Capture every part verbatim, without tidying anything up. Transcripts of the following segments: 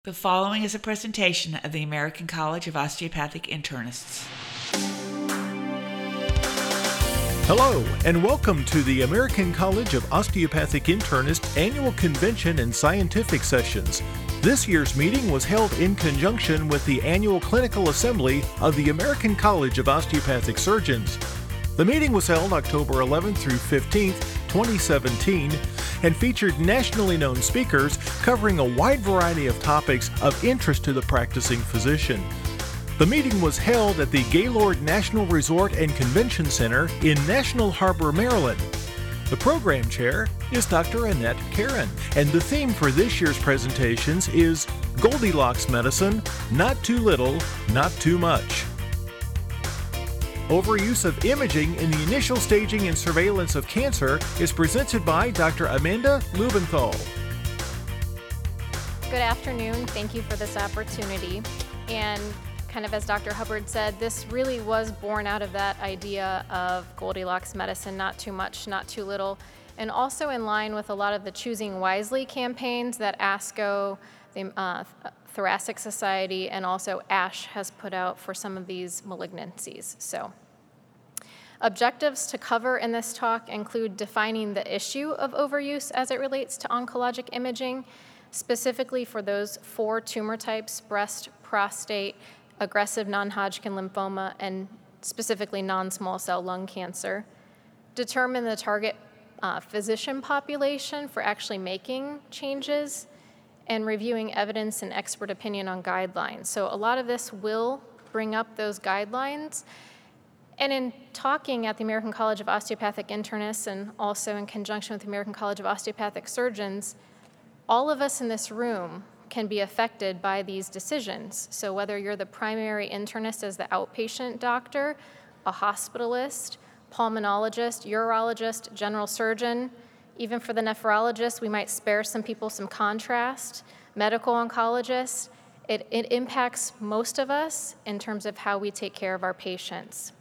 The following is a presentation of the American College of Osteopathic Internists. Hello, and welcome to the American College of Osteopathic Internists Annual Convention and Scientific Sessions. This year's meeting was held in conjunction with the Annual Clinical Assembly of the American College of Osteopathic Surgeons. The meeting was held October eleventh through fifteenth, twenty seventeen, and featured nationally known speakers covering a wide variety of topics of interest to the practicing physician. The meeting was held at the Gaylord National Resort and Convention Center in National Harbor, Maryland. The program chair is Doctor Annette Karen, and the theme for this year's presentations is Goldilocks Medicine, Not Too Little, Not Too Much. Overuse of imaging in the initial staging and surveillance of cancer is presented by Doctor Amanda Lubenthal. Good afternoon. Thank you for this opportunity. And kind of as Doctor Hubbard said, this really was born out of that idea of Goldilocks medicine, not too much, not too little, and also in line with a lot of the Choosing Wisely campaigns that ASCO, the uh, Thoracic Society, and also ASH has put out for some of these malignancies. So, objectives to cover in this talk include defining the issue of overuse as it relates to oncologic imaging, specifically for those four tumor types: breast, prostate, aggressive non-Hodgkin lymphoma, and specifically non-small cell lung cancer. Determine the target uh, physician population for actually making changes, and reviewing evidence and expert opinion on guidelines. So a lot of this will bring up those guidelines. And in talking at the American College of Osteopathic Internists and also in conjunction with the American College of Osteopathic Surgeons, all of us in this room can be affected by these decisions. So whether you're the primary internist as the outpatient doctor, a hospitalist, pulmonologist, urologist, general surgeon, even for the nephrologist, we might spare some people some contrast, medical oncologist. It, it impacts most of us in terms of how we take care of our patients.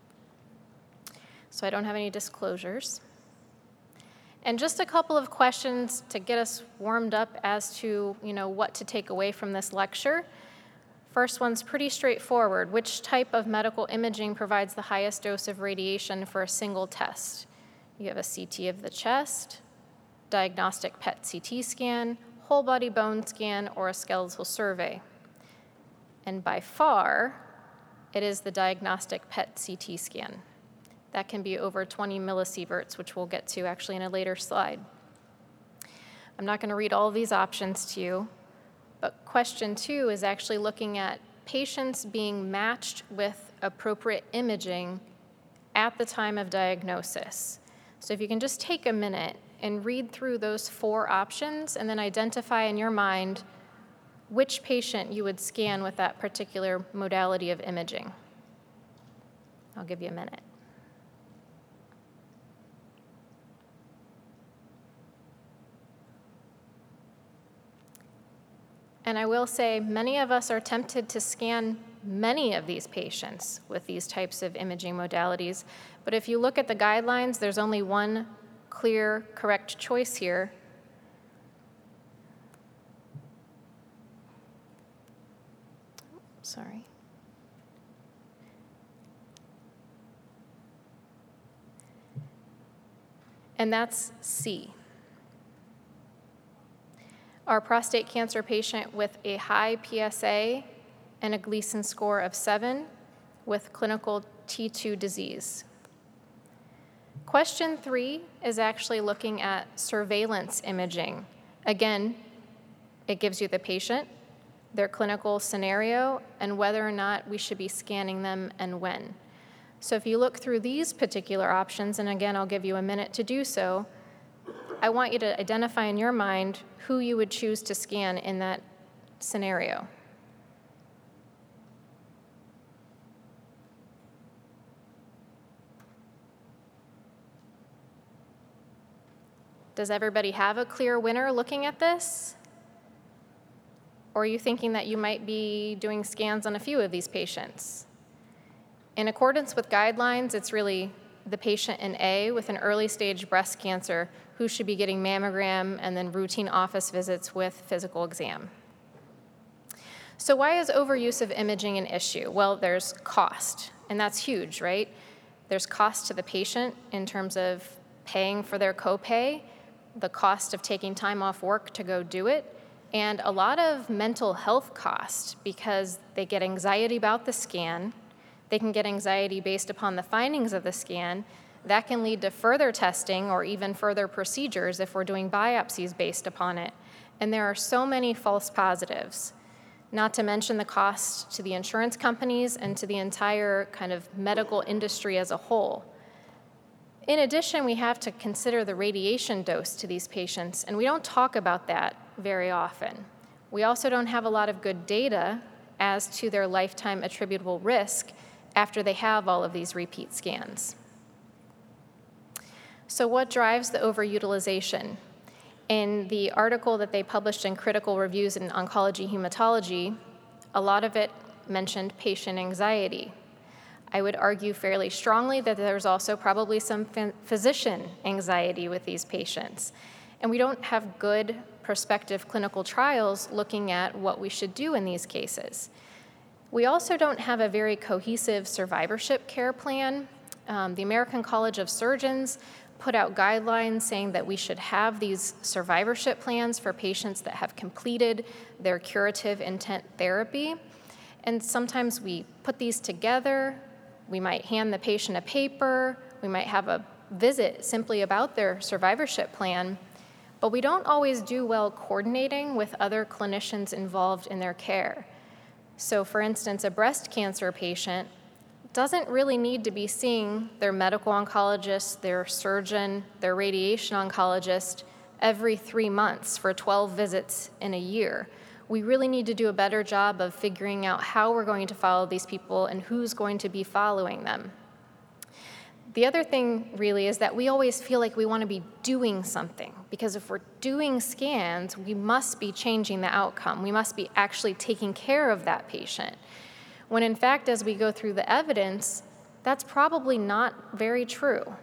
So I don't have any disclosures. And just a couple of questions to get us warmed up as to, you know, what to take away from this lecture. First one's pretty straightforward. Which type of medical imaging provides the highest dose of radiation for a single test? You have a C T of the chest, diagnostic P E T C T scan, whole body bone scan, or a skeletal survey. And by far, it is the diagnostic P E T C T scan. That can be over twenty millisieverts, which we'll get to actually in a later slide. I'm not going to read all of these options to you, but question two is actually looking at patients being matched with appropriate imaging at the time of diagnosis. So if you can just take a minute and read through those four options and then identify in your mind which patient you would scan with that particular modality of imaging. I'll give you a minute. And I will say many of us are tempted to scan many of these patients with these types of imaging modalities. But if you look at the guidelines, there's only one clear, correct choice here. Sorry. And that's C. Our prostate cancer patient with a high P S A and a Gleason score of seven with clinical T two disease. Question three is actually looking at surveillance imaging. Again, it gives you the patient, their clinical scenario, and whether or not we should be scanning them and when. So if you look through these particular options, and again, I'll give you a minute to do so, I want you to identify in your mind who you would choose to scan in that scenario. Does everybody have a clear winner looking at this? Or are you thinking that you might be doing scans on a few of these patients? In accordance with guidelines, it's really the patient in A with an early stage breast cancer who should be getting mammogram and then routine office visits with physical exam. So why is overuse of imaging an issue? Well, there's cost, and that's huge, right? There's cost to the patient in terms of paying for their copay, the cost of taking time off work to go do it, and a lot of mental health cost because they get anxiety about the scan. They can get anxiety based upon the findings of the scan. That can lead to further testing or even further procedures if we're doing biopsies based upon it. And there are so many false positives, not to mention the cost to the insurance companies and to the entire kind of medical industry as a whole. In addition, we have to consider the radiation dose to these patients, and we don't talk about that very often. We also don't have a lot of good data as to their lifetime attributable risk after they have all of these repeat scans. So what drives the overutilization? In the article that they published in Critical Reviews in Oncology Hematology, a lot of it mentioned patient anxiety. I would argue fairly strongly that there's also probably some physician anxiety with these patients. And we don't have good prospective clinical trials looking at what we should do in these cases. We also don't have a very cohesive survivorship care plan. Um, the American College of Surgeons put out guidelines saying that we should have these survivorship plans for patients that have completed their curative intent therapy. And sometimes we put these together. We might hand the patient a paper. We might have a visit simply about their survivorship plan. But we don't always do well coordinating with other clinicians involved in their care. So for instance, a breast cancer patient doesn't really need to be seeing their medical oncologist, their surgeon, their radiation oncologist every three months for twelve visits in a year. We really need to do a better job of figuring out how we're going to follow these people and who's going to be following them. The other thing really is that we always feel like we want to be doing something, because if we're doing scans, we must be changing the outcome. We must be actually taking care of that patient. When in fact, as we go through the evidence, that's probably not very true.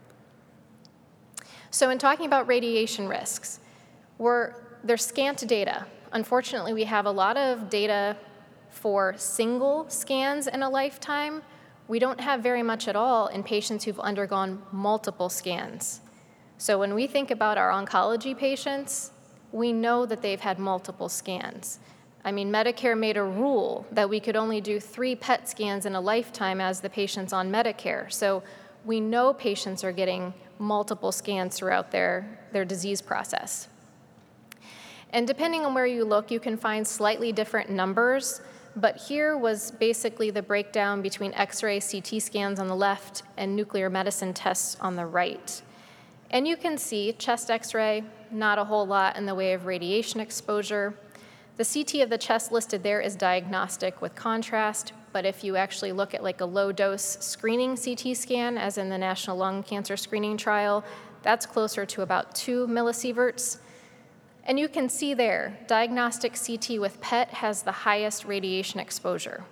So in talking about radiation risks, we're, there's scant data. Unfortunately, we have a lot of data for single scans in a lifetime. We don't have very much at all in patients who've undergone multiple scans. So when we think about our oncology patients, we know that they've had multiple scans. I mean, Medicare made a rule that we could only do three P E T scans in a lifetime as the patients on Medicare. So we know patients are getting multiple scans throughout their, their disease process. And depending on where you look, you can find slightly different numbers, but here was basically the breakdown between X-ray, C T scans on the left and nuclear medicine tests on the right. And you can see chest X-ray, not a whole lot in the way of radiation exposure. The C T of the chest listed there is diagnostic with contrast, but if you actually look at like a low-dose screening C T scan, as in the National Lung Cancer Screening Trial, that's closer to about two millisieverts. And you can see there, diagnostic C T with P E T has the highest radiation exposure.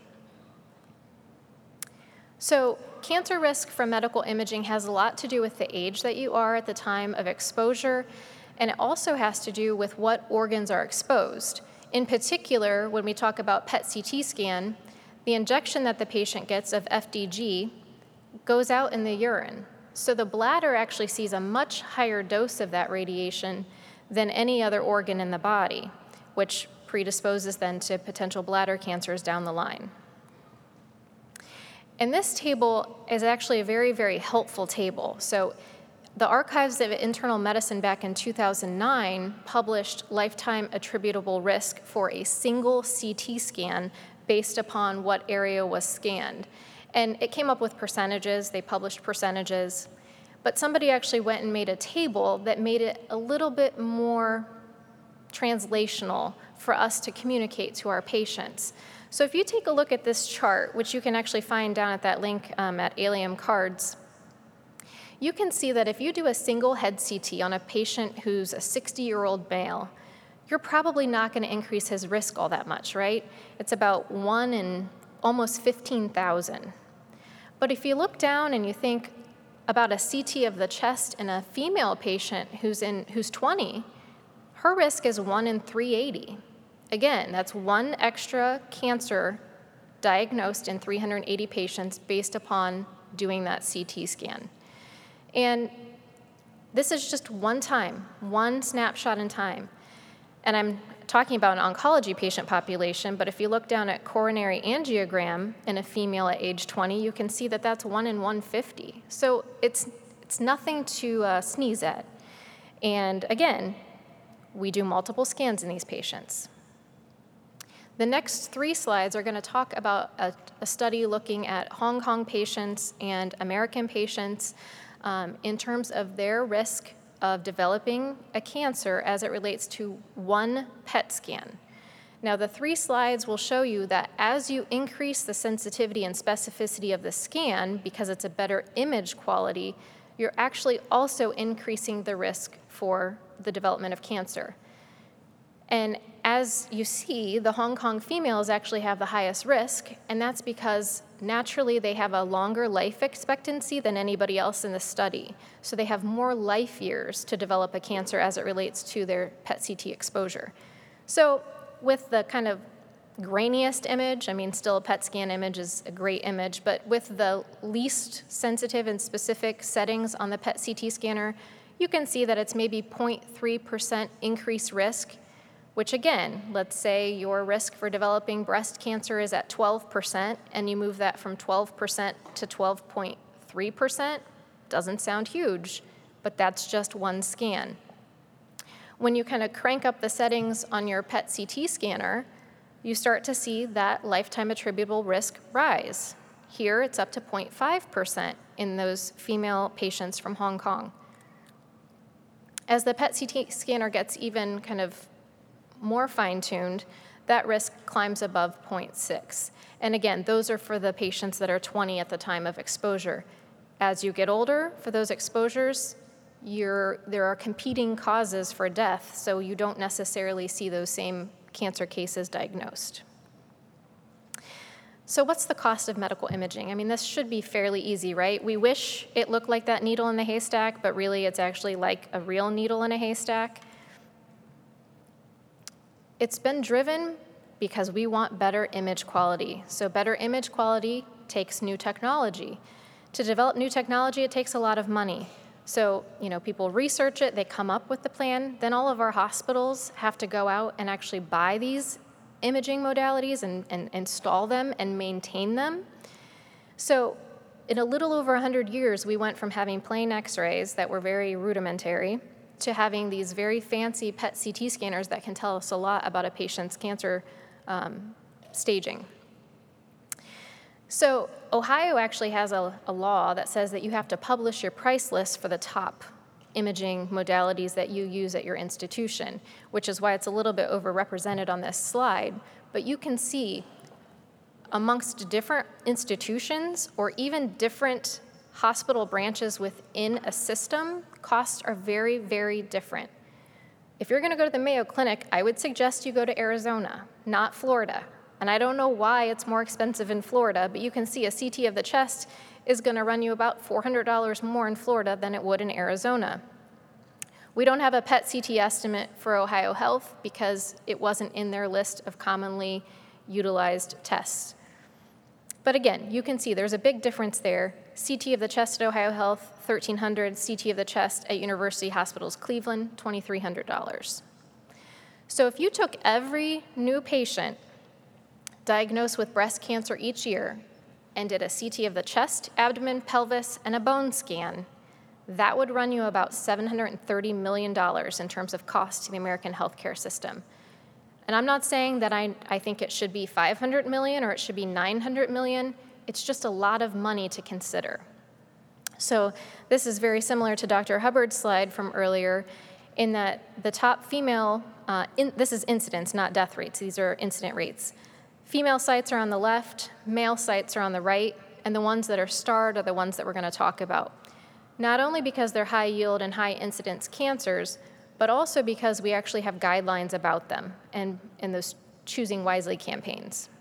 So cancer risk from medical imaging has a lot to do with the age that you are at the time of exposure, and it also has to do with what organs are exposed. In particular, when we talk about P E T C T scan, the injection that the patient gets of F D G goes out in the urine. So the bladder actually sees a much higher dose of that radiation than any other organ in the body, which predisposes then to potential bladder cancers down the line. And this table is actually a very, very helpful table. So the Archives of Internal Medicine back in two thousand nine published lifetime attributable risk for a single C T scan based upon what area was scanned. And it came up with percentages, they published percentages, but somebody actually went and made a table that made it a little bit more translational for us to communicate to our patients. So if you take a look at this chart, which you can actually find down at that link um, at Allium Cards, you can see that if you do a single head C T on a patient who's a sixty-year-old male, you're probably not going to increase his risk all that much, right? It's about one in almost fifteen thousand. But if you look down and you think about a C T of the chest in a female patient who's in who's twenty, her risk is one in three eighty. Again, that's one extra cancer diagnosed in three hundred eighty patients based upon doing that C T scan. And this is just one time, one snapshot in time. And I'm talking about an oncology patient population, but if you look down at coronary angiogram in a female at age twenty, you can see that that's one in one hundred fifty. So it's, it's nothing to uh, sneeze at. And again, we do multiple scans in these patients. The next three slides are going to talk about a, a study looking at Hong Kong patients and American patients um, in terms of their risk of developing a cancer as it relates to one P E T scan. Now, the three slides will show you that as you increase the sensitivity and specificity of the scan, because it's a better image quality, you're actually also increasing the risk for the development of cancer. And as you see, the Hong Kong females actually have the highest risk, and that's because naturally they have a longer life expectancy than anybody else in the study. So they have more life years to develop a cancer as it relates to their P E T C T exposure. So with the kind of grainiest image, I mean, still a P E T scan image is a great image, but with the least sensitive and specific settings on the P E T C T scanner, you can see that it's maybe zero point three percent increased risk, which again, let's say your risk for developing breast cancer is at twelve percent, and you move that from twelve percent to twelve point three percent. Doesn't sound huge, but that's just one scan. When you kind of crank up the settings on your P E T C T scanner, you start to see that lifetime attributable risk rise. Here, it's up to zero point five percent in those female patients from Hong Kong. As the P E T C T scanner gets even kind of more fine-tuned, that risk climbs above zero point six. And again, those are for the patients that are twenty at the time of exposure. As you get older, for those exposures, you're, there are competing causes for death, so you don't necessarily see those same cancer cases diagnosed. So what's the cost of medical imaging? I mean, this should be fairly easy, right? We wish it looked like that needle in the haystack, but really it's actually like a real needle in a haystack. It's been driven because we want better image quality. So better image quality takes new technology. To develop new technology, it takes a lot of money. So, you know, people research it, they come up with the plan, then all of our hospitals have to go out and actually buy these imaging modalities and, and install them and maintain them. So in a little over one hundred years, we went from having plain x-rays that were very rudimentary to having these very fancy P E T C T scanners that can tell us a lot about a patient's cancer um, staging. So Ohio actually has a, a law that says that you have to publish your price list for the top imaging modalities that you use at your institution, which is why it's a little bit overrepresented on this slide. But you can see amongst different institutions or even different hospital branches within a system, costs are very, very different. If you're going to go to the Mayo Clinic, I would suggest you go to Arizona, not Florida. And I don't know why it's more expensive in Florida, but you can see a C T of the chest is going to run you about four hundred dollars more in Florida than it would in Arizona. We don't have a P E T C T estimate for Ohio Health because it wasn't in their list of commonly utilized tests. But again, you can see there's a big difference there. C T of the chest at Ohio Health, thirteen hundred dollars. C T of the chest at University Hospitals Cleveland, twenty-three hundred dollars. So if you took every new patient diagnosed with breast cancer each year and did a C T of the chest, abdomen, pelvis, and a bone scan, that would run you about seven hundred thirty million dollars in terms of cost to the American healthcare system. And I'm not saying that I, I think it should be five hundred million dollars or it should be nine hundred million dollars. It's just a lot of money to consider. So this is very similar to Doctor Hubbard's slide from earlier in that the top female, uh, in, this is incidence, not death rates. These are incident rates. Female sites are on the left, male sites are on the right, and the ones that are starred are the ones that we're going to talk about. Not only because they're high yield and high incidence cancers, but also because we actually have guidelines about them and in those Choosing Wisely campaigns.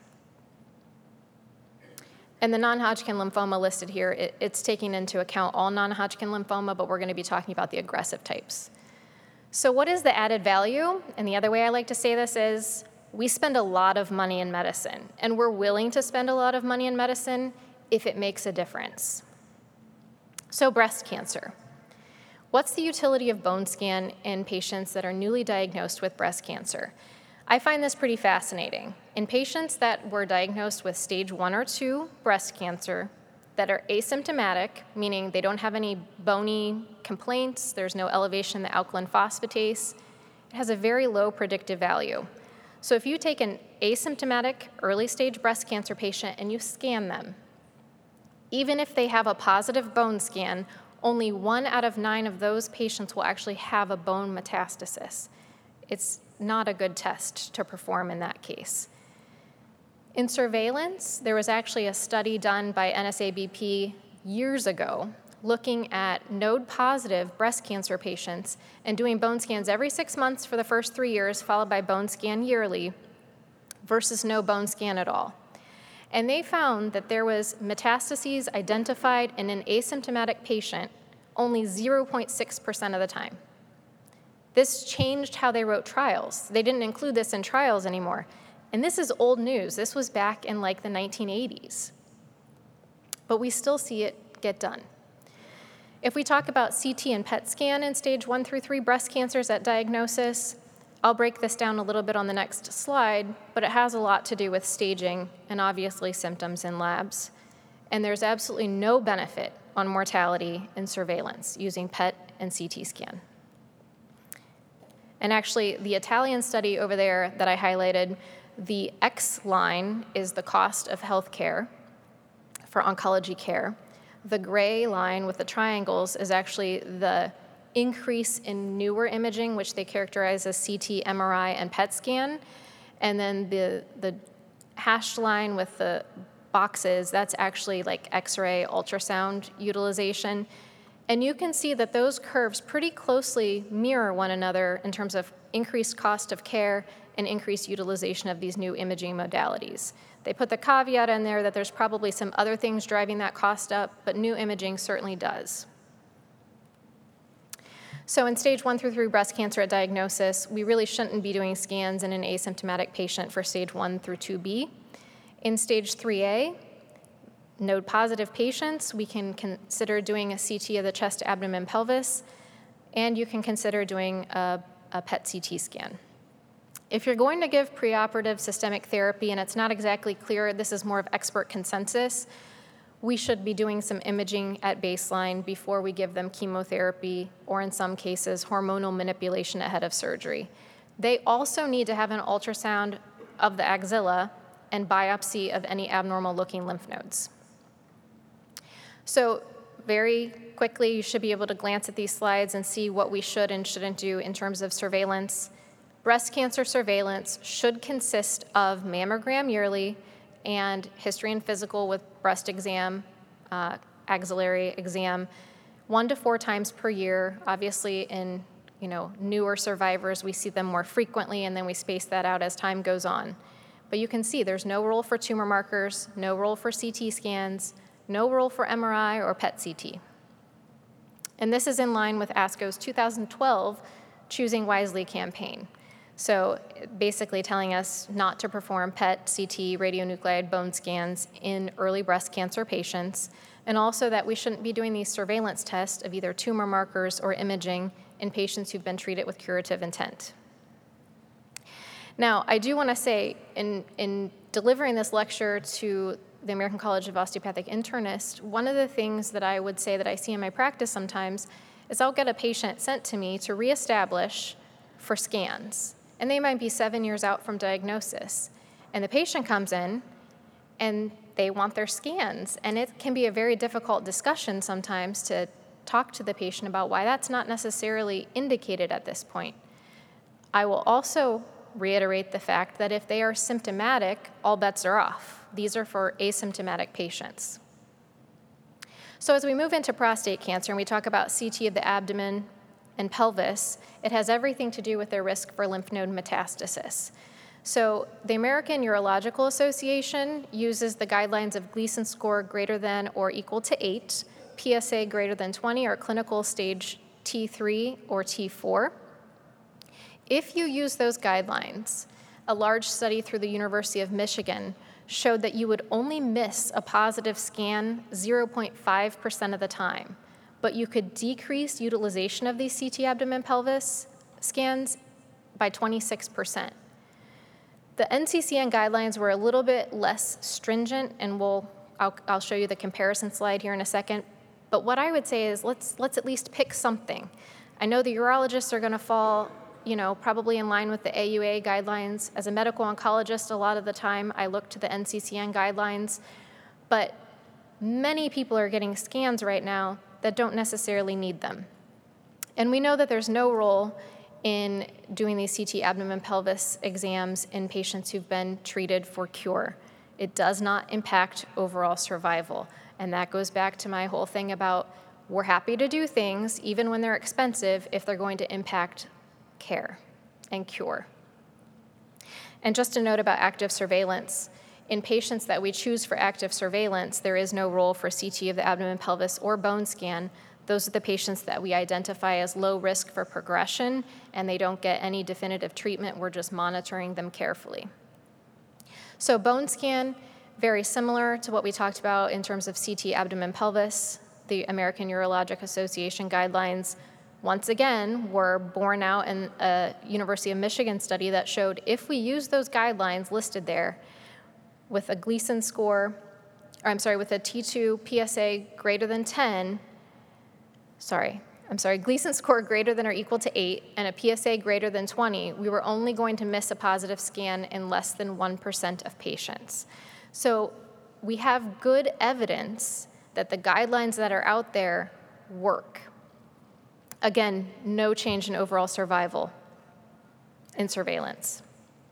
And the non-Hodgkin lymphoma listed here, it, it's taking into account all non-Hodgkin lymphoma, but we're going to be talking about the aggressive types. So what is the added value? And the other way I like to say this is, we spend a lot of money in medicine, and we're willing to spend a lot of money in medicine if it makes a difference. So breast cancer. What's the utility of bone scan in patients that are newly diagnosed with breast cancer? I find this pretty fascinating. In patients that were diagnosed with stage one or two breast cancer that are asymptomatic, meaning they don't have any bony complaints, there's no elevation in the alkaline phosphatase, it has a very low predictive value. So if you take an asymptomatic early stage breast cancer patient and you scan them, even if they have a positive bone scan, only one out of nine of those patients will actually have a bone metastasis. It's not a good test to perform in that case. In surveillance, there was actually a study done by N S A B P years ago looking at node-positive breast cancer patients and doing bone scans every six months for the first three years, followed by bone scan yearly, versus no bone scan at all. And they found that there was metastases identified in an asymptomatic patient only zero point six percent of the time. This changed how they wrote trials. They didn't include this in trials anymore. And this is old news. This was back in like the nineteen eighties. But we still see it get done. If we talk about C T and P E T scan in stage one through three breast cancers at diagnosis, I'll break this down a little bit on the next slide, but it has a lot to do with staging and obviously symptoms in labs. And there's absolutely no benefit on mortality in surveillance using P E T and C T scan. And actually, the Italian study over there that I highlighted, the X line is the cost of healthcare for oncology care. The gray line with the triangles is actually the increase in newer imaging, which they characterize as C T, M R I, and P E T scan. And then the, the hashed line with the boxes, that's actually like X-ray ultrasound utilization. And you can see that those curves pretty closely mirror one another in terms of increased cost of care and increased utilization of these new imaging modalities. They put the caveat in there that there's probably some other things driving that cost up, but new imaging certainly does. So in stage one through three breast cancer at diagnosis, we really shouldn't be doing scans in an asymptomatic patient for stage one through two B. In stage three A, node-positive patients, we can consider doing a C T of the chest, abdomen, pelvis, and you can consider doing a, a P E T C T scan. If you're going to give preoperative systemic therapy, and it's not exactly clear, this is more of expert consensus, we should be doing some imaging at baseline before we give them chemotherapy, or in some cases, hormonal manipulation ahead of surgery. They also need to have an ultrasound of the axilla and biopsy of any abnormal-looking lymph nodes. So very quickly, you should be able to glance at these slides and see what we should and shouldn't do in terms of surveillance. Breast cancer surveillance should consist of mammogram yearly and history and physical with breast exam, uh, axillary exam, one to four times per year. Obviously, in you know newer survivors, we see them more frequently, and then we space that out as time goes on. But you can see there's no role for tumor markers, no role for C T scans, no role for M R I or P E T C T. And this is in line with ASCO's two thousand twelve Choosing Wisely campaign. So basically telling us not to perform P E T, C T, radionuclide bone scans in early breast cancer patients, and also that we shouldn't be doing these surveillance tests of either tumor markers or imaging in patients who've been treated with curative intent. Now, I do want to say, in, in delivering this lecture to the American College of Osteopathic Internists, one of the things that I would say that I see in my practice sometimes is I'll get a patient sent to me to reestablish for scans. And they might be seven years out from diagnosis. And the patient comes in, and they want their scans. And it can be a very difficult discussion sometimes to talk to the patient about why that's not necessarily indicated at this point. I will also reiterate the fact that if they are symptomatic, all bets are off. These are for asymptomatic patients. So as we move into prostate cancer and we talk about C T of the abdomen and pelvis, it has everything to do with their risk for lymph node metastasis. So the American Urological Association uses the guidelines of Gleason score greater than or equal to eight, P S A greater than twenty, or clinical stage T three or T four. If you use those guidelines, a large study through the University of Michigan showed that you would only miss a positive scan zero point five percent of the time, but you could decrease utilization of these C T abdomen pelvis scans by twenty-six percent. The N C C N guidelines were a little bit less stringent, and we'll, I'll, I'll show you the comparison slide here in a second. But what I would say is let's, let's at least pick something. I know the urologists are gonna fall, you know, probably in line with the A U A guidelines. As a medical oncologist, a lot of the time I look to the N C C N guidelines, but many people are getting scans right now that don't necessarily need them. And we know that there's no role in doing these C T abdomen pelvis exams in patients who've been treated for cure. It does not impact overall survival. And that goes back to my whole thing about we're happy to do things, even when they're expensive, if they're going to impact care and cure. And just a note about active surveillance. In patients that we choose for active surveillance, there is no role for C T of the abdomen, pelvis, or bone scan. Those are the patients that we identify as low risk for progression, and they don't get any definitive treatment. We're just monitoring them carefully. So bone scan, very similar to what we talked about in terms of C T abdomen, pelvis. The American Urologic Association guidelines, once again, were borne out in a University of Michigan study that showed if we use those guidelines listed there with a Gleason score, or I'm sorry, with a T two P S A greater than ten, sorry, I'm sorry, Gleason score greater than or equal to eight and a P S A greater than twenty, we were only going to miss a positive scan in less than one percent of patients. So we have good evidence that the guidelines that are out there work. Again, no change in overall survival in surveillance.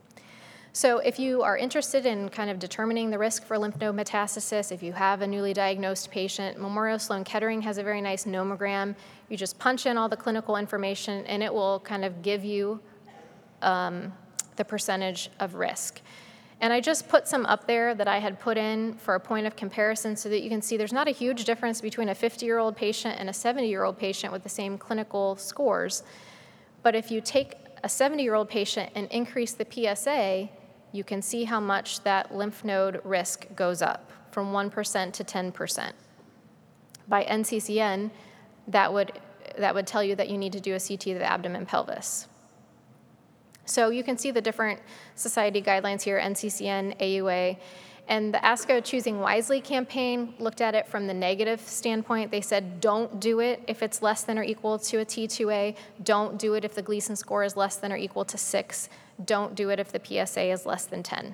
So if you are interested in kind of determining the risk for lymph node metastasis, if you have a newly diagnosed patient, Memorial Sloan Kettering has a very nice nomogram. You just punch in all the clinical information and it will kind of give you um, the percentage of risk. And I just put some up there that I had put in for a point of comparison so that you can see there's not a huge difference between a fifty-year-old patient and a seventy-year-old patient with the same clinical scores. But if you take a seventy-year-old patient and increase the P S A, you can see how much that lymph node risk goes up from one percent to ten percent. By N C C N, that would, that would tell you that you need to do a C T of the abdomen, pelvis. So you can see the different society guidelines here, N C C N, A U A, and the ASCO Choosing Wisely campaign looked at it from the negative standpoint. They said don't do it if it's less than or equal to a T two A, don't do it if the Gleason score is less than or equal to six, don't do it if the P S A is less than ten.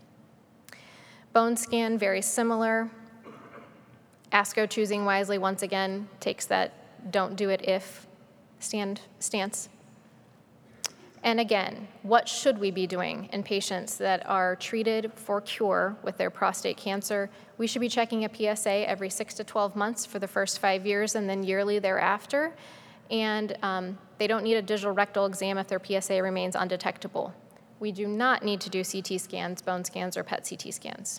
Bone scan, very similar. ASCO Choosing Wisely, once again, takes that don't do it if stand, stance. And again, what should we be doing in patients that are treated for cure with their prostate cancer? We should be checking a P S A every six to twelve months for the first five years and then yearly thereafter. And um, they don't need a digital rectal exam if their P S A remains undetectable. We do not need to do C T scans, bone scans, or P E T C T scans.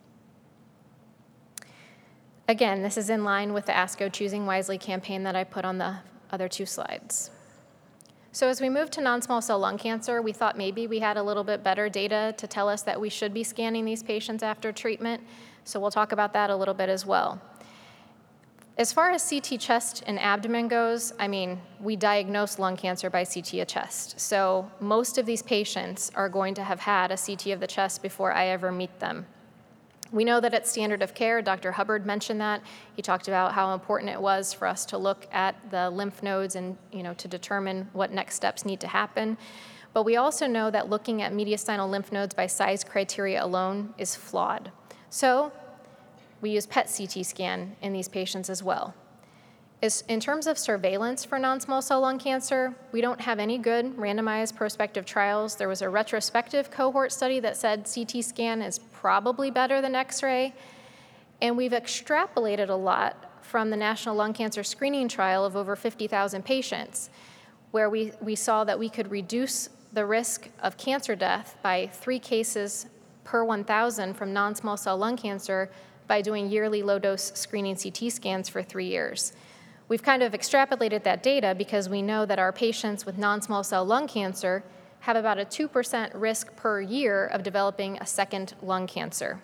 Again, this is in line with the ASCO Choosing Wisely campaign that I put on the other two slides. So as we move to non-small cell lung cancer, we thought maybe we had a little bit better data to tell us that we should be scanning these patients after treatment. So we'll talk about that a little bit as well. As far as C T chest and abdomen goes, I mean, we diagnose lung cancer by C T of chest. So most of these patients are going to have had a C T of the chest before I ever meet them. We know that it's standard of care. Doctor Hubbard mentioned that. He talked about how important it was for us to look at the lymph nodes and, you know, to determine what next steps need to happen. But we also know that looking at mediastinal lymph nodes by size criteria alone is flawed. So we use P E T C T scan in these patients as well. Is, in terms of surveillance for non-small cell lung cancer, we don't have any good randomized prospective trials. There was a retrospective cohort study that said C T scan is probably better than X-ray, and we've extrapolated a lot from the National Lung Cancer Screening Trial of over fifty thousand patients, where we, we saw that we could reduce the risk of cancer death by three cases per one thousand from non-small cell lung cancer by doing yearly low-dose screening C T scans for three years. We've kind of extrapolated that data because we know that our patients with non-small cell lung cancer have about a two percent risk per year of developing a second lung cancer.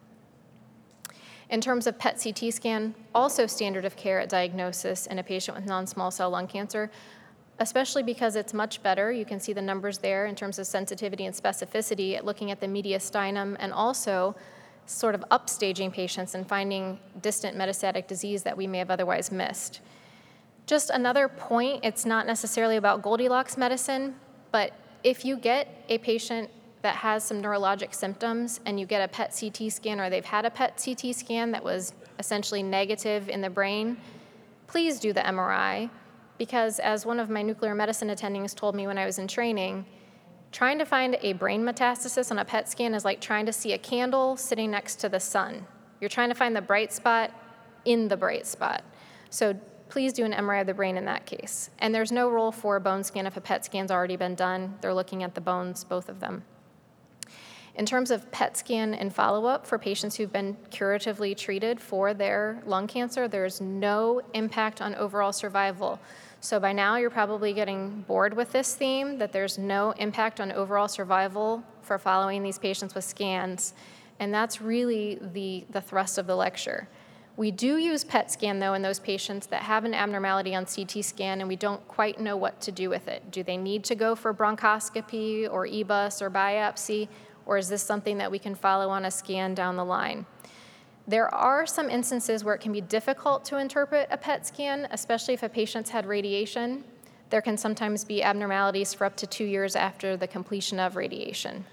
In terms of P E T C T scan, also standard of care at diagnosis in a patient with non-small cell lung cancer, especially because it's much better. You can see the numbers there in terms of sensitivity and specificity at looking at the mediastinum and also sort of upstaging patients and finding distant metastatic disease that we may have otherwise missed. Just another point, it's not necessarily about Goldilocks medicine, but if you get a patient that has some neurologic symptoms and you get a P E T C T scan or they've had a P E T C T scan that was essentially negative in the brain, please do the M R I, because as one of my nuclear medicine attendings told me when I was in training, trying to find a brain metastasis on a P E T scan is like trying to see a candle sitting next to the sun. You're trying to find the bright spot in the bright spot. So please do an M R I of the brain in that case. And there's no role for a bone scan if a P E T scan's already been done. They're looking at the bones, both of them. In terms of P E T scan and follow-up for patients who've been curatively treated for their lung cancer, there's no impact on overall survival. So by now you're probably getting bored with this theme, that there's no impact on overall survival for following these patients with scans. And that's really the, the thrust of the lecture. We do use P E T scan, though, in those patients that have an abnormality on C T scan and we don't quite know what to do with it. Do they need to go for bronchoscopy or E B U S or biopsy, or is this something that we can follow on a scan down the line? There are some instances where it can be difficult to interpret a P E T scan, especially if a patient's had radiation. There can sometimes be abnormalities for up to two years after the completion of radiation.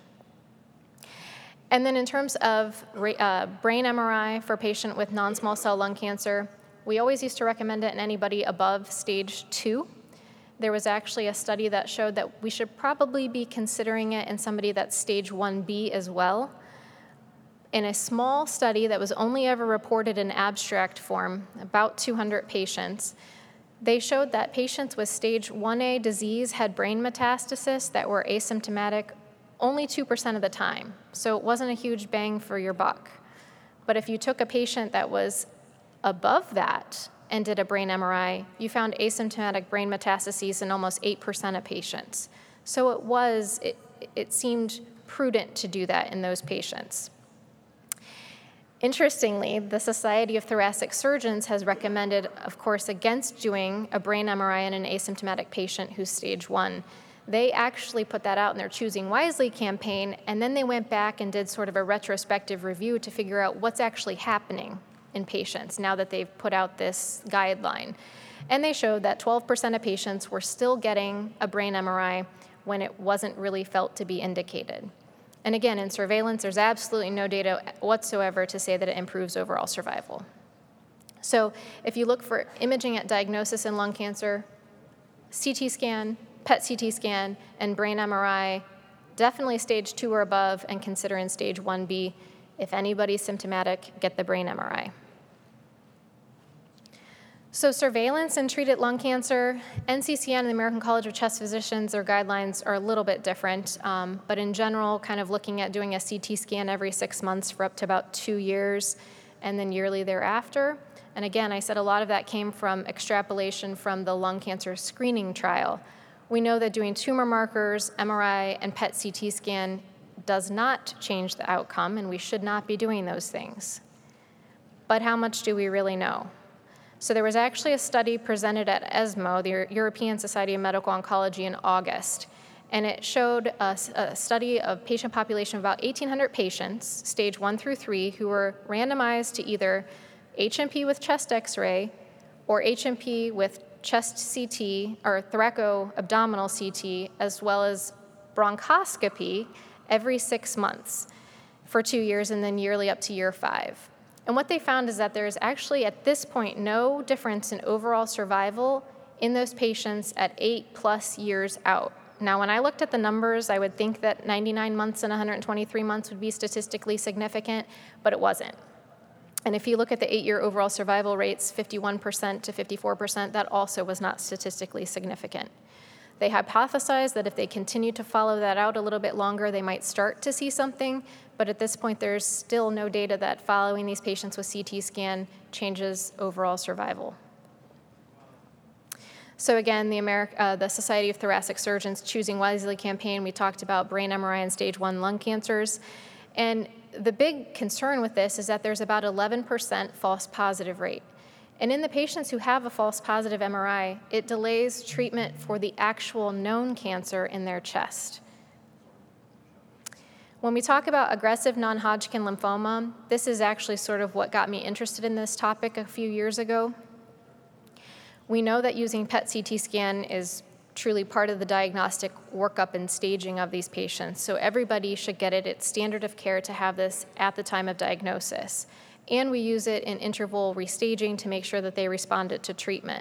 And then in terms of uh, brain M R I for a patient with non-small cell lung cancer, we always used to recommend it in anybody above stage two. There was actually a study that showed that we should probably be considering it in somebody that's stage one B as well. In a small study that was only ever reported in abstract form, about two hundred patients, they showed that patients with stage one A disease had brain metastasis that were asymptomatic only two percent of the time. So it wasn't a huge bang for your buck. But if you took a patient that was above that and did a brain M R I, you found asymptomatic brain metastases in almost eight percent of patients. So it was, it, it seemed prudent to do that in those patients. Interestingly, the Society of Thoracic Surgeons has recommended, of course, against doing a brain M R I in an asymptomatic patient who's stage one. They actually put that out in their Choosing Wisely campaign, and then they went back and did sort of a retrospective review to figure out what's actually happening in patients now that they've put out this guideline. And they showed that twelve percent of patients were still getting a brain M R I when it wasn't really felt to be indicated. And again, in surveillance, there's absolutely no data whatsoever to say that it improves overall survival. So if you look for imaging at diagnosis in lung cancer, C T scan, P E T C T scan, and brain M R I, definitely stage two or above, and consider in stage one B. If anybody's symptomatic, get the brain M R I. So surveillance and treated lung cancer, N C C N and the American College of Chest Physicians, their guidelines are a little bit different, um, but in general, kind of looking at doing a C T scan every six months for up to about two years, and then yearly thereafter. And again, I said a lot of that came from extrapolation from the lung cancer screening trial. We know that doing tumor markers, M R I, and P E T C T scan does not change the outcome, and we should not be doing those things. But how much do we really know? So there was actually a study presented at ESMO, the European Society of Medical Oncology, in August, and it showed a, a study of patient population of about eighteen hundred patients, stage one through three, who were randomized to either H M P with chest X-ray or H M P with chest C T or thoracoabdominal C T, as well as bronchoscopy every six months for two years and then yearly up to year five. And what they found is that there's actually, at this point, no difference in overall survival in those patients at eight plus years out. Now, when I looked at the numbers, I would think that ninety-nine months and one hundred twenty-three months would be statistically significant, but it wasn't. And if you look at the eight-year overall survival rates, fifty-one percent to fifty-four percent, that also was not statistically significant. They hypothesized that if they continue to follow that out a little bit longer, they might start to see something, but at this point, there's still no data that following these patients with C T scan changes overall survival. So again, the, Ameri- uh, the Society of Thoracic Surgeons Choosing Wisely campaign, we talked about brain M R I and stage one lung cancers. And the big concern with this is that there's about eleven percent false positive rate. And in the patients who have a false positive M R I, it delays treatment for the actual known cancer in their chest. When we talk about aggressive non-Hodgkin lymphoma, this is actually sort of what got me interested in this topic a few years ago. We know that using P E T C T scan is truly part of the diagnostic workup and staging of these patients, so everybody should get it. It's standard of care to have this at the time of diagnosis. And we use it in interval restaging to make sure that they responded to treatment.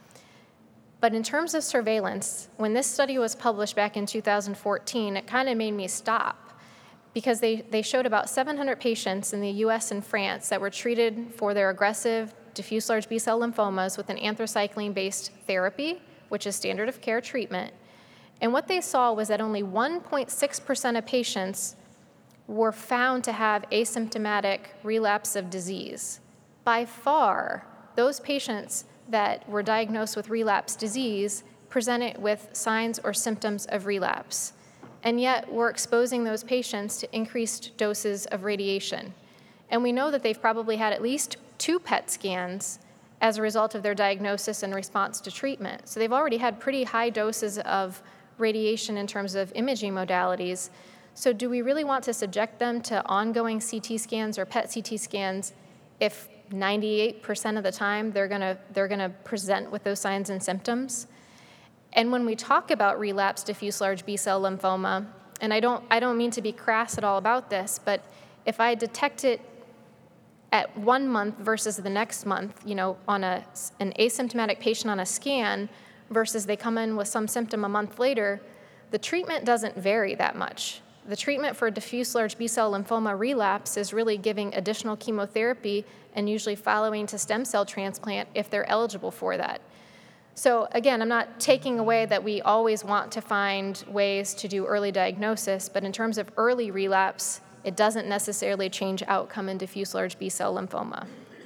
But in terms of surveillance, when this study was published back in two thousand fourteen, it kind of made me stop, because they, they showed about seven hundred patients in the U S and France that were treated for their aggressive diffuse large B-cell lymphomas with an anthracycline-based therapy, which is standard of care treatment. And what they saw was that only one point six percent of patients were found to have asymptomatic relapse of disease. By far, those patients that were diagnosed with relapse disease presented with signs or symptoms of relapse. And yet we're exposing those patients to increased doses of radiation. And we know that they've probably had at least two P E T scans as a result of their diagnosis and response to treatment. So they've already had pretty high doses of radiation in terms of imaging modalities. So do we really want to subject them to ongoing C T scans or P E T C T scans if ninety-eight percent of the time they're gonna, they're gonna present with those signs and symptoms? And when we talk about relapsed diffuse large B-cell lymphoma, and I don't, I don't mean to be crass at all about this, but if I detect it at one month versus the next month, you know, on a, an asymptomatic patient on a scan versus they come in with some symptom a month later, the treatment doesn't vary that much. The treatment for diffuse large B-cell lymphoma relapse is really giving additional chemotherapy and usually following to stem cell transplant if they're eligible for that. So again, I'm not taking away that we always want to find ways to do early diagnosis, but in terms of early relapse, it doesn't necessarily change outcome in diffuse large B-cell lymphoma.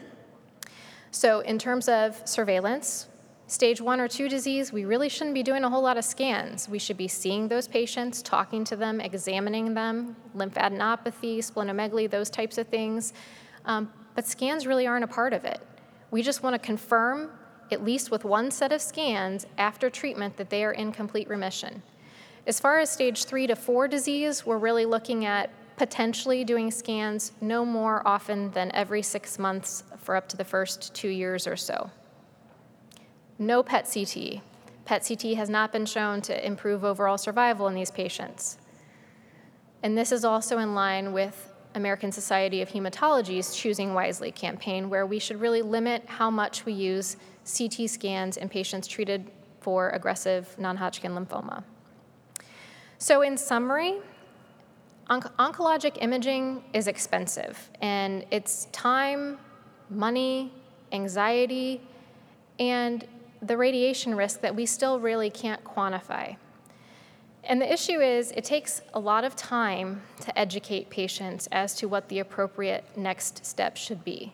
So in terms of surveillance, stage one or two disease, we really shouldn't be doing a whole lot of scans. We should be seeing those patients, talking to them, examining them, lymphadenopathy, splenomegaly, those types of things. Um, but scans really aren't a part of it. We just want to confirm, at least with one set of scans after treatment, that they are in complete remission. As far as stage three to four disease, we're really looking at potentially doing scans no more often than every six months for up to the first two years or so. No P E T C T. P E T C T has not been shown to improve overall survival in these patients. And this is also in line with American Society of Hematology's Choosing Wisely campaign, where we should really limit how much we use C T scans in patients treated for aggressive non-Hodgkin lymphoma. So in summary, onc- oncologic imaging is expensive, and it's time, money, anxiety, and the radiation risk that we still really can't quantify. And the issue is, it takes a lot of time to educate patients as to what the appropriate next step should be.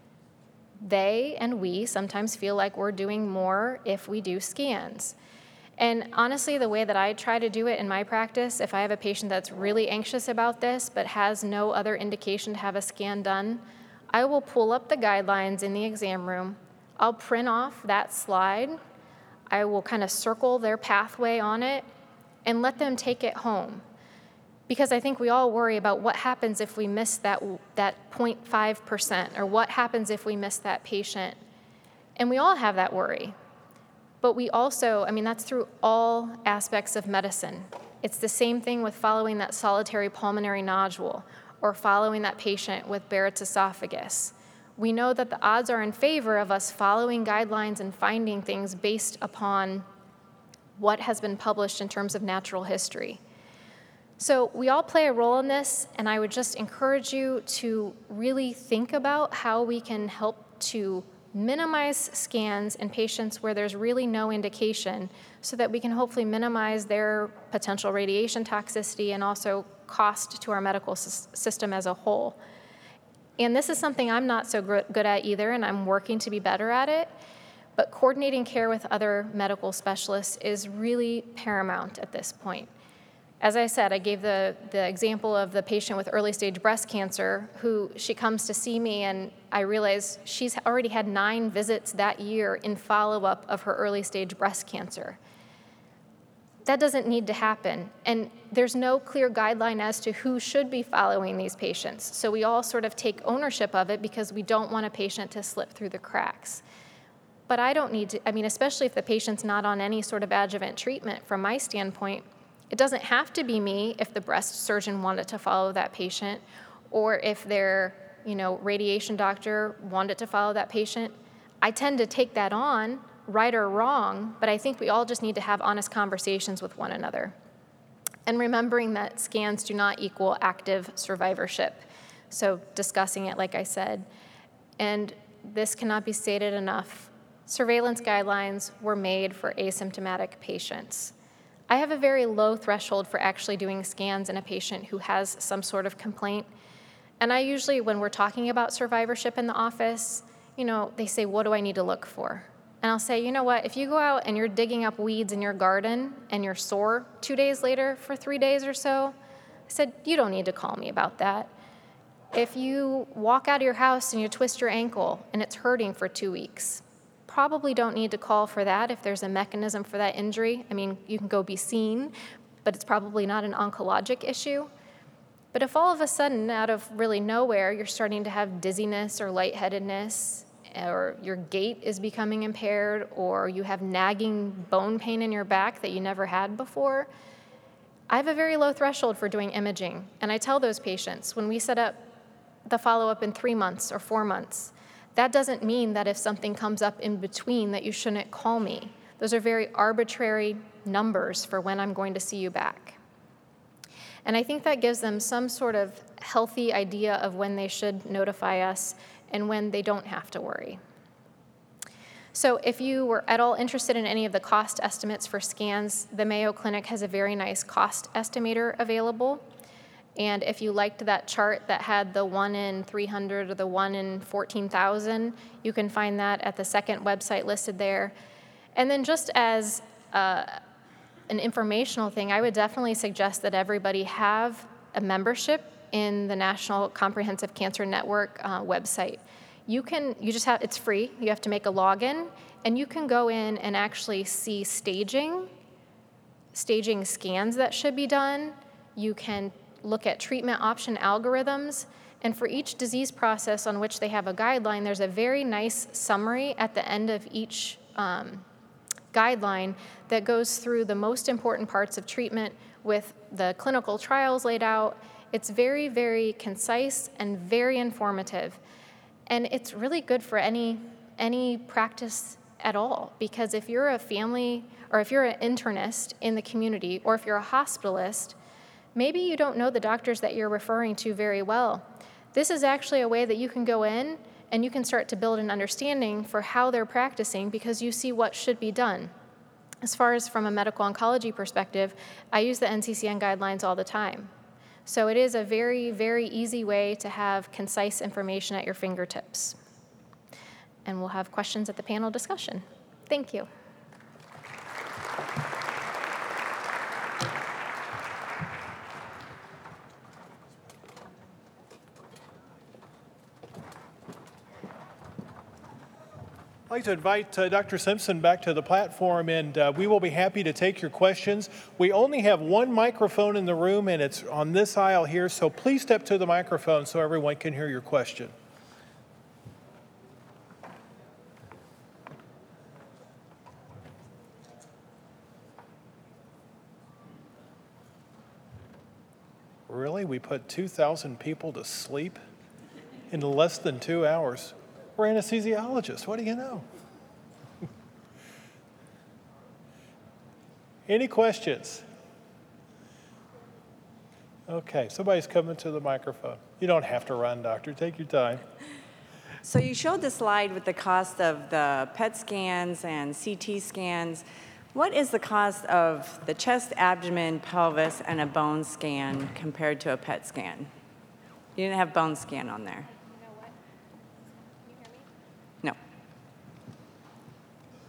They and we sometimes feel like we're doing more if we do scans. And honestly, the way that I try to do it in my practice, if I have a patient that's really anxious about this but has no other indication to have a scan done, I will pull up the guidelines in the exam room. I'll print off that slide. I will kind of circle their pathway on it and let them take it home. Because I think we all worry about what happens if we miss that, that zero point five percent, or what happens if we miss that patient. And we all have that worry. But we also, I mean, that's through all aspects of medicine. It's the same thing with following that solitary pulmonary nodule or following that patient with Barrett's esophagus. We know that the odds are in favor of us following guidelines and finding things based upon what has been published in terms of natural history. So we all play a role in this, and I would just encourage you to really think about how we can help to minimize scans in patients where there's really no indication, so that we can hopefully minimize their potential radiation toxicity and also cost to our medical s- system as a whole. And this is something I'm not so gr- good at either, and I'm working to be better at it. But coordinating care with other medical specialists is really paramount at this point. As I said, I gave the, the example of the patient with early stage breast cancer who she comes to see me, and I realize she's already had nine visits that year in follow-up of her early stage breast cancer. That doesn't need to happen, and there's no clear guideline as to who should be following these patients. So we all sort of take ownership of it because we don't want a patient to slip through the cracks. But I don't need to, I mean, especially if the patient's not on any sort of adjuvant treatment, from my standpoint, it doesn't have to be me if the breast surgeon wanted to follow that patient, or if their, you know, radiation doctor wanted to follow that patient. I tend to take that on, right or wrong, but I think we all just need to have honest conversations with one another. And remembering that scans do not equal active survivorship. So discussing it, like I said. And this cannot be stated enough. Surveillance guidelines were made for asymptomatic patients. I have a very low threshold for actually doing scans in a patient who has some sort of complaint. And I usually, when we're talking about survivorship in the office, you know, they say, what do I need to look for? And I'll say, you know what, if you go out and you're digging up weeds in your garden and you're sore two days later for three days or so, I said, you don't need to call me about that. If you walk out of your house and you twist your ankle and it's hurting for two weeks, probably don't need to call for that if there's a mechanism for that injury. I mean, you can go be seen, but it's probably not an oncologic issue. But if all of a sudden, out of really nowhere, you're starting to have dizziness or lightheadedness, or your gait is becoming impaired, or you have nagging bone pain in your back that you never had before, I have a very low threshold for doing imaging. And I tell those patients, when we set up the follow-up in three months or four months, that doesn't mean that if something comes up in between that you shouldn't call me. Those are very arbitrary numbers for when I'm going to see you back. And I think that gives them some sort of healthy idea of when they should notify us and when they don't have to worry. So if you were at all interested in any of the cost estimates for scans, the Mayo Clinic has a very nice cost estimator available. And if you liked that chart that had the one in three hundred or the one in fourteen thousand, you can find that at the second website listed there. And then just as uh, an informational thing, I would definitely suggest that everybody have a membership in the National Comprehensive Cancer Network uh, website. You can, you just have, it's free, you have to make a login, and you can go in and actually see staging, staging scans that should be done. You can look at treatment option algorithms, and for each disease process on which they have a guideline, there's a very nice summary at the end of each um, guideline that goes through the most important parts of treatment with the clinical trials laid out. It's very, very concise and very informative. And it's really good for any, any practice at all, because if you're a family, or if you're an internist in the community, or if you're a hospitalist, maybe you don't know the doctors that you're referring to very well. This is actually a way that you can go in and you can start to build an understanding for how they're practicing, because you see what should be done. As far as from a medical oncology perspective, I use the N C C N guidelines all the time. So it is a very, very easy way to have concise information at your fingertips. And we'll have questions at the panel discussion. Thank you. I'd like to invite uh, Doctor Simpson back to the platform, and uh, we will be happy to take your questions. We only have one microphone in the room, and it's on this aisle here, so please step to the microphone so everyone can hear your question. Really? We put two thousand people to sleep in less than two hours? We're anesthesiologists. What do you know? Any questions? Okay, somebody's coming to the microphone. You don't have to run, doctor. Take your time. So you showed the slide with the cost of the P E T scans and C T scans. What is the cost of the chest, abdomen, pelvis, and a bone scan compared to a P E T scan? You didn't have bone scan on there. No.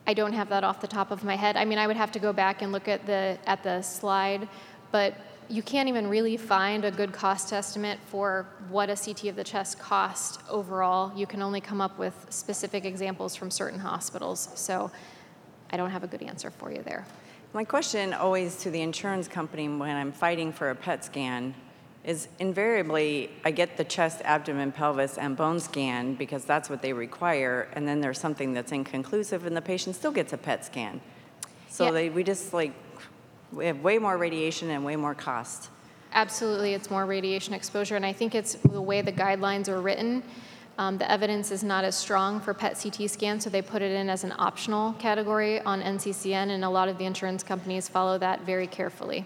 I don't have that off the top of my head. I mean, I would have to go back and look at the at the slide, but you can't even really find a good cost estimate for what a C T of the chest costs overall. You can only come up with specific examples from certain hospitals. So I don't have a good answer for you there. My question always to the insurance company when I'm fighting for a P E T scan is invariably I get the chest, abdomen, pelvis, and bone scan because that's what they require, and then there's something that's inconclusive and the patient still gets a P E T scan. So Yeah. they, we just like, we have way more radiation and way more cost. Absolutely, it's more radiation exposure, and I think it's the way the guidelines are written. Um, the evidence is not as strong for P E T C T scan, so they put it in as an optional category on N C C N, and a lot of the insurance companies follow that very carefully.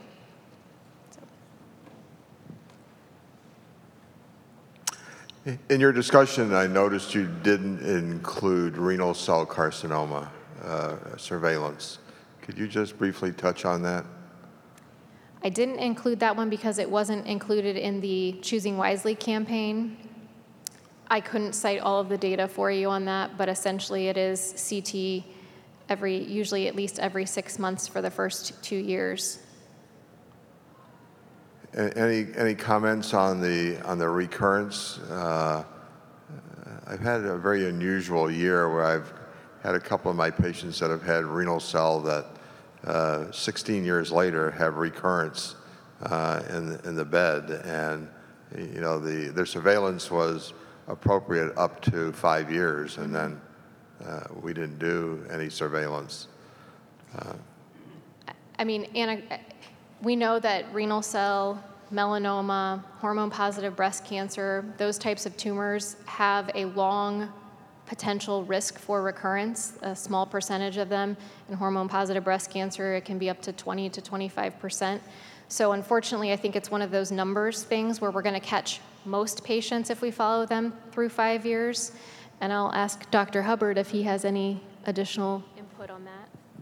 So. In your discussion, I noticed you didn't include renal cell carcinoma uh, surveillance. Could you just briefly touch on that? I didn't include that one because it wasn't included in the Choosing Wisely campaign. I couldn't cite all of the data for you on that, but essentially it is C T every, usually at least every six months for the first two years. Any any comments on the on the recurrence? Uh, I've had a very unusual year where I've had a couple of my patients that have had renal cell that uh, sixteen years later have recurrence uh, in in the bed, and you know the their surveillance was appropriate up to five years, and then uh, we didn't do any surveillance. Uh, I mean, Anna, we know that renal cell, melanoma, hormone-positive breast cancer, those types of tumors have a long potential risk for recurrence, a small percentage of them. In hormone-positive breast cancer, it can be up to twenty to twenty-five percent. So unfortunately, I think it's one of those numbers things where we're going to catch most patients if we follow them through five years. And I'll ask Doctor Hubbard if he has any additional input on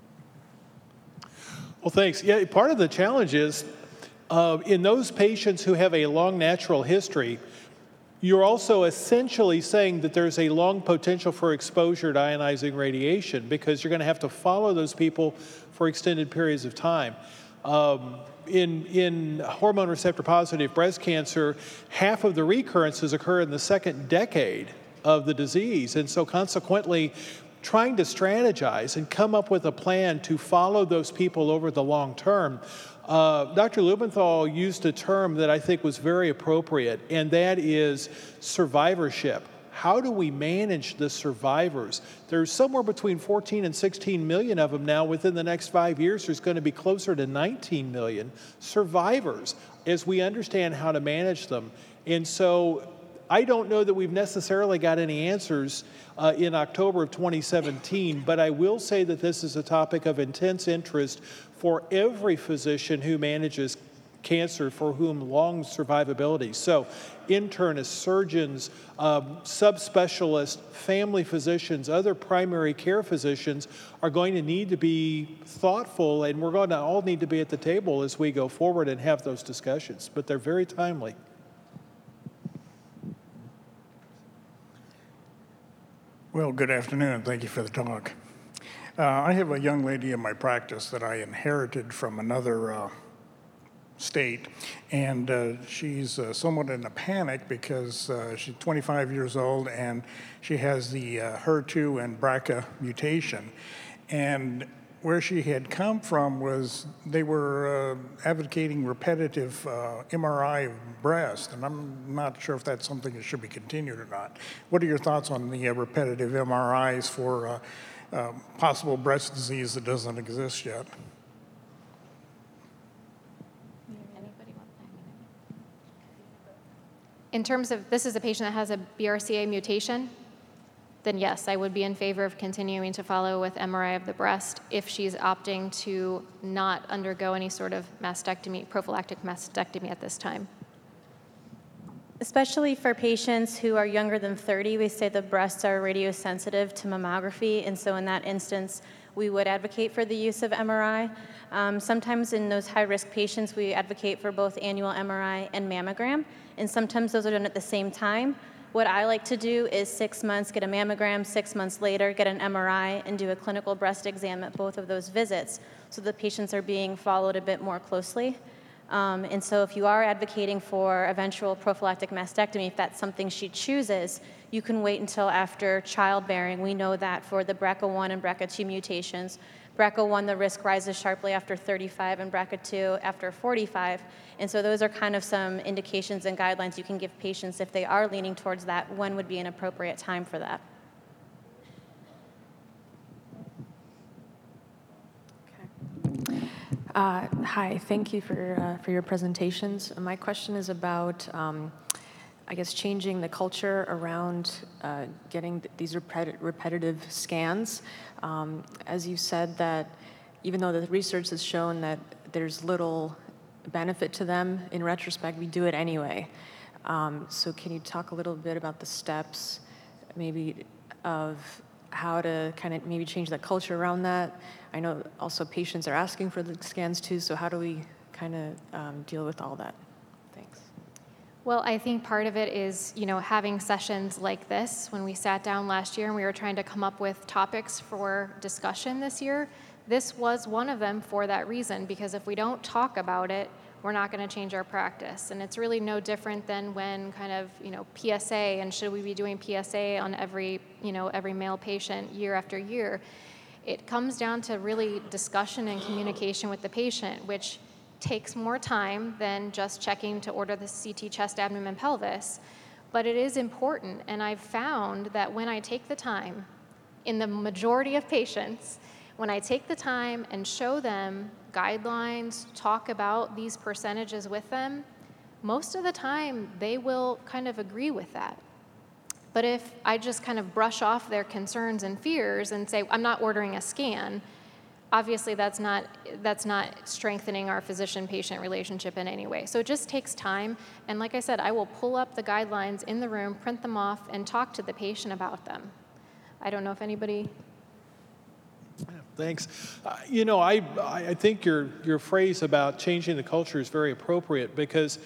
that. Well, thanks. Yeah, part of the challenge is uh, in those patients who have a long natural history, you're also essentially saying that there's a long potential for exposure to ionizing radiation because you're going to have to follow those people for extended periods of time. Um, in, in hormone receptor positive breast cancer, half of the recurrences occur in the second decade of the disease. And so consequently, trying to strategize and come up with a plan to follow those people over the long term. Uh, Doctor Lubenthal used a term that I think was very appropriate, and that is survivorship. How do we manage the survivors? There's somewhere between fourteen and sixteen million of them now. Within the next five years, there's going to be closer to nineteen million survivors as we understand how to manage them. And so I don't know that we've necessarily got any answers uh, in October of twenty seventeen, but I will say that this is a topic of intense interest for every physician who manages cancer for whom long survivability. So internists, surgeons, um, subspecialists, family physicians, other primary care physicians are going to need to be thoughtful, and we're going to all need to be at the table as we go forward and have those discussions, but they're very timely. Well, good afternoon. Thank you for the talk. Uh, I have a young lady in my practice that I inherited from another uh, state, and uh, she's uh, somewhat in a panic because uh, she's twenty-five years old and she has the uh, H E R two and B R C A mutation. And where she had come from was they were uh, advocating repetitive uh, M R I of breast, and I'm not sure if that's something that should be continued or not. What are your thoughts on the uh, repetitive M R Is for uh, uh, possible breast disease that doesn't exist yet? Anybody want that? In terms of, this is a patient that has a B R C A mutation, then yes, I would be in favor of continuing to follow with M R I of the breast if she's opting to not undergo any sort of mastectomy, prophylactic mastectomy at this time. Especially for patients who are younger than thirty, we say the breasts are radiosensitive to mammography, and so in that instance, we would advocate for the use of M R I. Um, sometimes in those high-risk patients, we advocate for both annual M R I and mammogram, and sometimes those are done at the same time. What I like to do is six months, get a mammogram, six months later, get an M R I, and do a clinical breast exam at both of those visits, so the patients are being followed a bit more closely. Um, and so if you are advocating for eventual prophylactic mastectomy, if that's something she chooses, you can wait until after childbearing. We know that for the B R C A one and B R C A two mutations, B R C A one, the risk rises sharply after thirty-five, and B R C A two after forty-five. And so those are kind of some indications and guidelines you can give patients if they are leaning towards that, when would be an appropriate time for that. Uh, hi, thank you for, uh, for your presentations. My question is about, um, I guess, changing the culture around uh, getting th these repeti repetitive scans. Um, as you said, that even though the research has shown that there's little benefit to them, in retrospect, we do it anyway. Um, so can you talk a little bit about the steps, maybe, of how to kind of maybe change the culture around that? I know also patients are asking for the scans too, so how do we kind of um, deal with all that? Thanks. Well, I think part of it is, you know, having sessions like this. When we sat down last year and we were trying to come up with topics for discussion this year, this was one of them for that reason, because if we don't talk about it, we're not going to change our practice. And it's really no different than when kind of, you know, P S A, and should we be doing P S A on every, you know, every male patient year after year? It comes down to really discussion and communication with the patient, which takes more time than just checking to order the C T chest, abdomen, pelvis. But it is important, and I've found that when I take the time, in the majority of patients, when I take the time and show them guidelines, talk about these percentages with them, most of the time they will kind of agree with that. But if I just kind of brush off their concerns and fears and say, I'm not ordering a scan, obviously that's not, that's not strengthening our physician-patient relationship in any way. So it just takes time. And like I said, I will pull up the guidelines in the room, print them off, and talk to the patient about them. I don't know if anybody... Thanks. Uh, you know, I, I think your, your phrase about changing the culture is very appropriate, because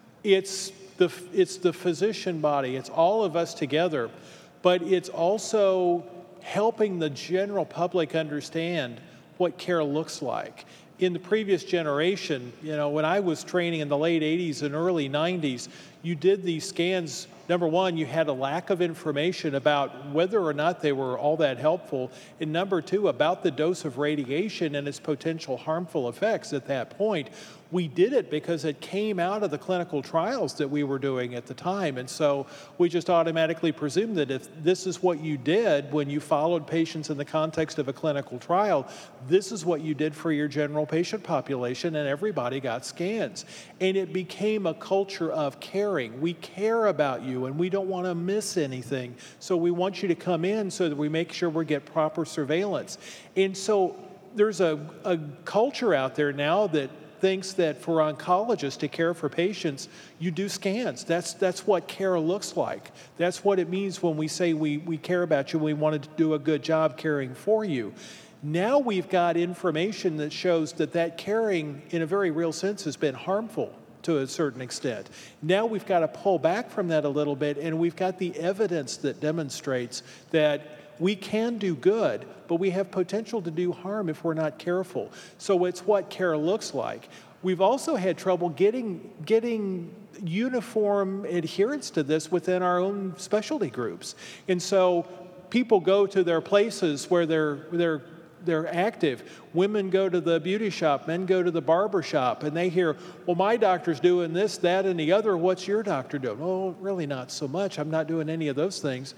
it's the, it's the physician body, it's all of us together, but it's also helping the general public understand what care looks like. In the previous generation, you know, when I was training in the late eighties and early nineties, you did these scans. Number one, you had a lack of information about whether or not they were all that helpful, and number two, about the dose of radiation and its potential harmful effects at that point. We did it because it came out of the clinical trials that we were doing at the time, and so we just automatically presumed that if this is what you did when you followed patients in the context of a clinical trial, this is what you did for your general patient population, and everybody got scans. And it became a culture of caring. We care about you, and we don't want to miss anything, so we want you to come in so that we make sure we get proper surveillance. And so there's a, a culture out there now that thinks that for oncologists to care for patients, you do scans. That's, that's what care looks like. That's what it means when we say we, we care about you, we wanted to do a good job caring for you. Now we've got information that shows that that caring, in a very real sense, has been harmful to a certain extent. Now we've got to pull back from that a little bit, and we've got the evidence that demonstrates that we can do good, but we have potential to do harm if we're not careful. So it's what care looks like. We've also had trouble getting, getting uniform adherence to this within our own specialty groups. And so people go to their places where they're, they're they're active. Women go to the beauty shop, men go to the barber shop, and they hear, well, my doctor's doing this, that, and the other. What's your doctor doing? Oh, really not so much. I'm not doing any of those things.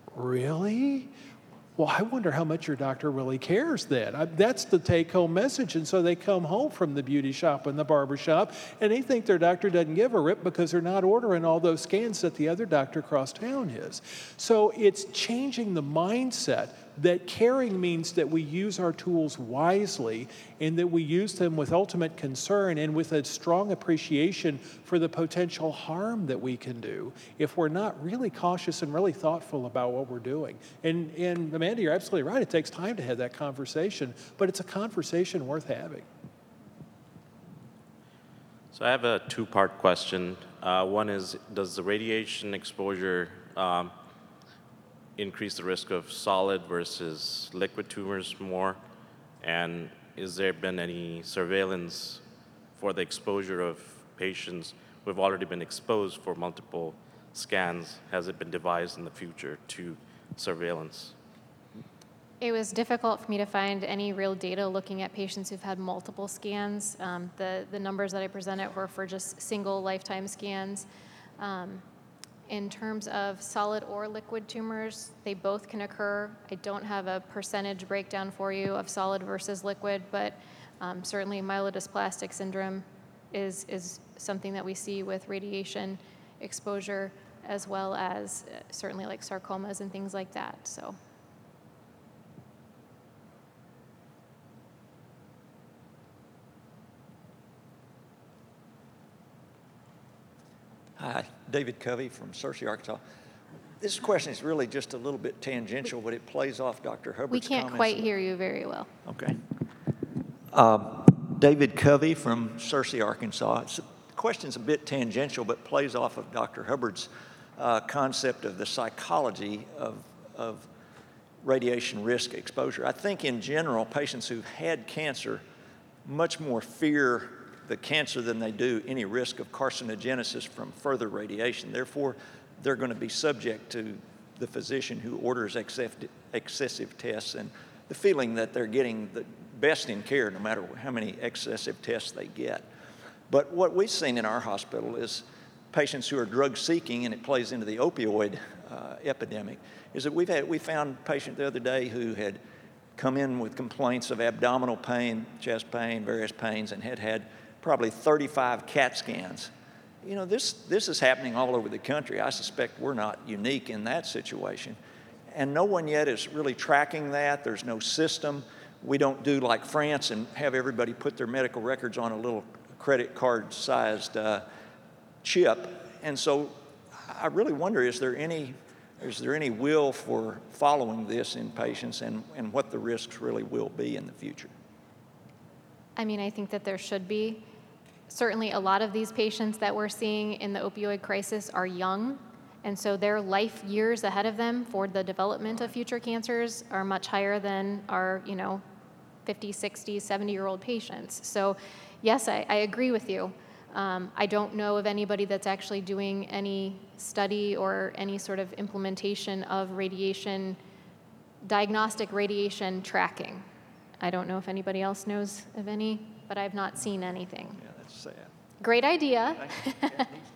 Really? Well, I wonder how much your doctor really cares then. I, that's the take-home message. And so they come home from the beauty shop and the barber shop, and they think their doctor doesn't give a rip because they're not ordering all those scans that the other doctor across town is. So it's changing the mindset that caring means that we use our tools wisely and that we use them with ultimate concern and with a strong appreciation for the potential harm that we can do if we're not really cautious and really thoughtful about what we're doing. And, and Amanda, you're absolutely right. It takes time to have that conversation, but it's a conversation worth having. So I have a two-part question. Uh, one is, does the radiation exposure um, increase the risk of solid versus liquid tumors more? And is there been any surveillance for the exposure of patients who have already been exposed for multiple scans? Has it been devised in the future to surveillance? It was difficult for me to find any real data looking at patients who've had multiple scans. Um, the, the numbers that I presented were for just single lifetime scans. Um, in terms of solid or liquid tumors, they both can occur. I don't have a percentage breakdown for you of solid versus liquid, but um, certainly myelodysplastic syndrome is, is something that we see with radiation exposure, as well as uh, certainly like sarcomas and things like that. So. Hi, David Covey from Searcy, Arkansas. This question is really just a little bit tangential, but it plays off Doctor Hubbard's We can't comments. quite hear you very well. Okay. Um, David Covey from Searcy, Arkansas. It's, the question's a bit tangential, but plays off of Doctor Hubbard's uh, concept of the psychology of, of radiation risk exposure. I think in general, patients who've had cancer much more fear the cancer than they do any risk of carcinogenesis from further radiation. Therefore, they're going to be subject to the physician who orders excessive, excessive tests and the feeling that they're getting the best in care no matter how many excessive tests they get. But what we've seen in our hospital is patients who are drug seeking, and it plays into the opioid uh, epidemic, is that we've had, we found a patient the other day who had come in with complaints of abdominal pain, chest pain, various pains, and had had probably thirty-five CAT scans. You know, this, this is happening all over the country. I suspect we're not unique in that situation. And no one yet is really tracking that. There's no system. We don't do like France and have everybody put their medical records on a little credit card-sized uh, chip. And so I really wonder, is there any, is there any will for following this in patients and, and what the risks really will be in the future? I mean, I think that there should be. Certainly a lot of these patients that we're seeing in the opioid crisis are young, and so their life years ahead of them for the development of future cancers are much higher than our, you know, fifty, sixty, seventy-year-old patients. So yes, I, I agree with you. Um, I don't know of anybody that's actually doing any study or any sort of implementation of radiation, diagnostic radiation tracking. I don't know if anybody else knows of any, but I've not seen anything. Yeah, that's sad. Great idea. Thank you. Yeah,